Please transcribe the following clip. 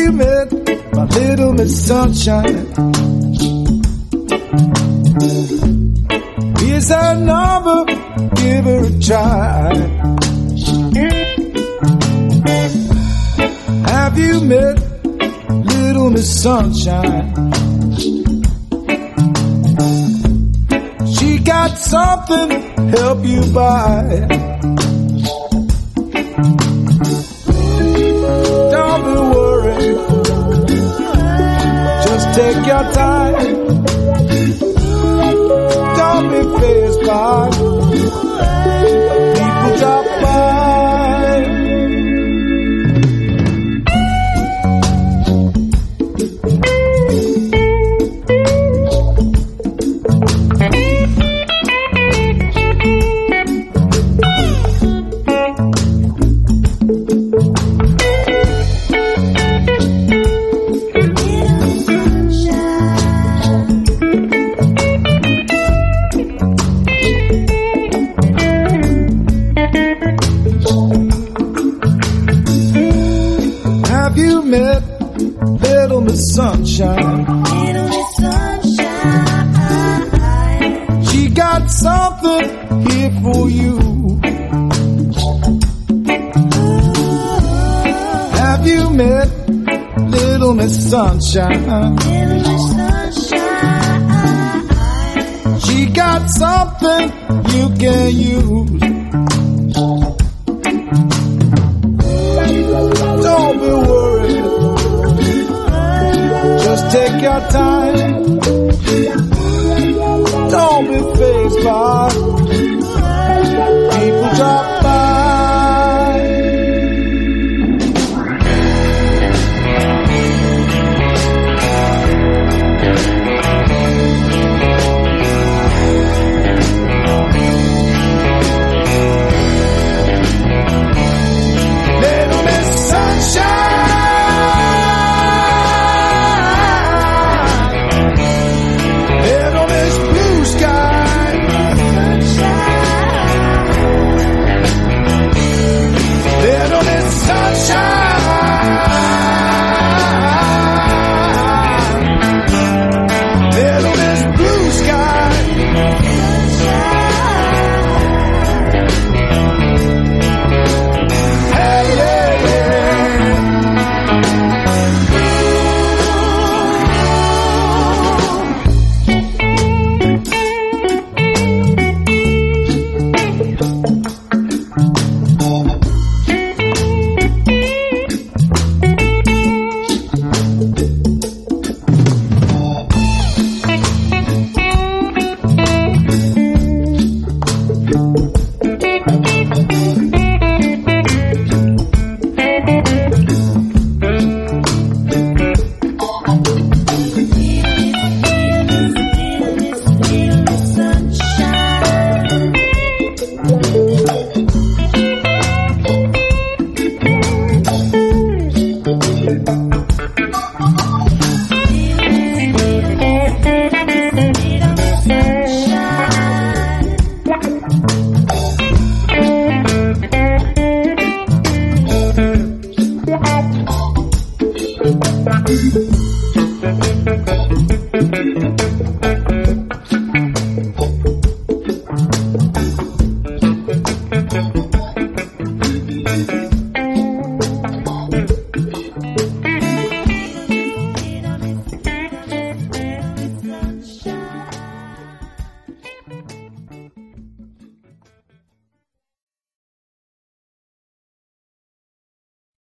you met my little Miss Sunshine? Here's her number, give her a try. Have you met little Miss Sunshine? She got something to help you buy. Don't be worried, just take your time. Don't be fazed by people drop by. Little Miss Sunshine. Little Miss Sunshine. She got something here for you. Have you met little Miss Sunshine? Little Miss Sunshine. She got something you can use. Don't be worried, just take your time.